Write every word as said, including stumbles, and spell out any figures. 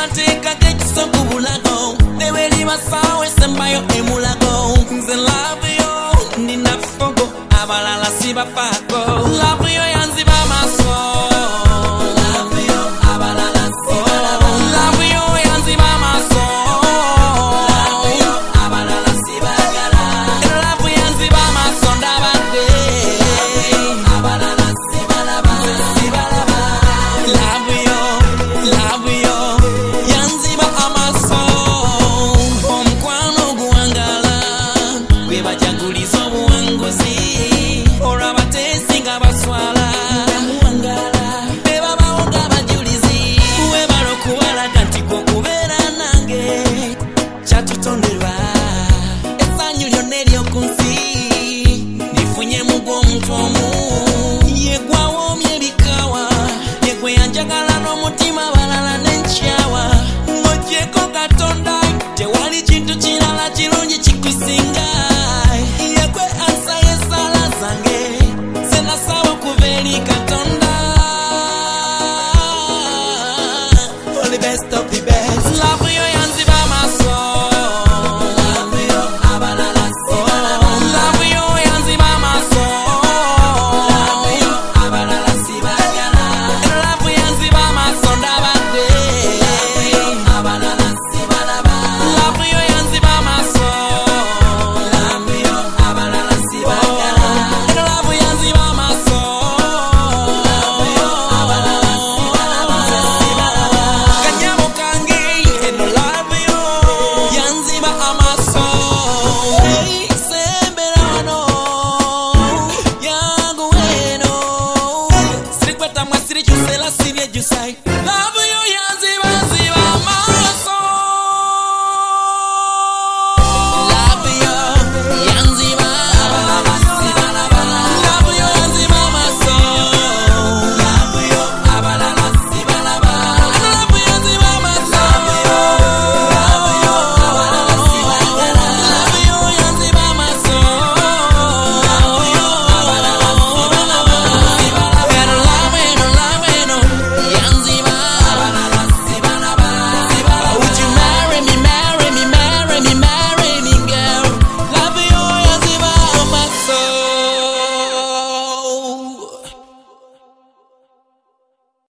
mateka gekiso kubulago neweli basawe sembayo emulago nze love yo nina fogo abalala sibafako love yo yanziba amaso love yo abalala sibalaba love yo yanziba amaso love yo abalala sibagala love yanziba amaso ndabadde abalala sibalaba sibalaba love yo love yo yanziba amaso omukwano guwangala gwe bajaguliza obuwanguzi olw'abateesi nga baswala beba bawoga abajulizi webala okubalaga nti gwe okubeera nange kyatutonderwa essanyu lyonna ery'oku nsi lifunyemu gw'omuntu omu yegwawoomye ebikawa yegwe yanjagala n'omutima balala n'enkyawa ng'ogyeko Katonda tewali kintu kirala kirungi kikusinga yegwe ansa y'essaala zange ze nasaba okuva eri Katonda all the best of the best love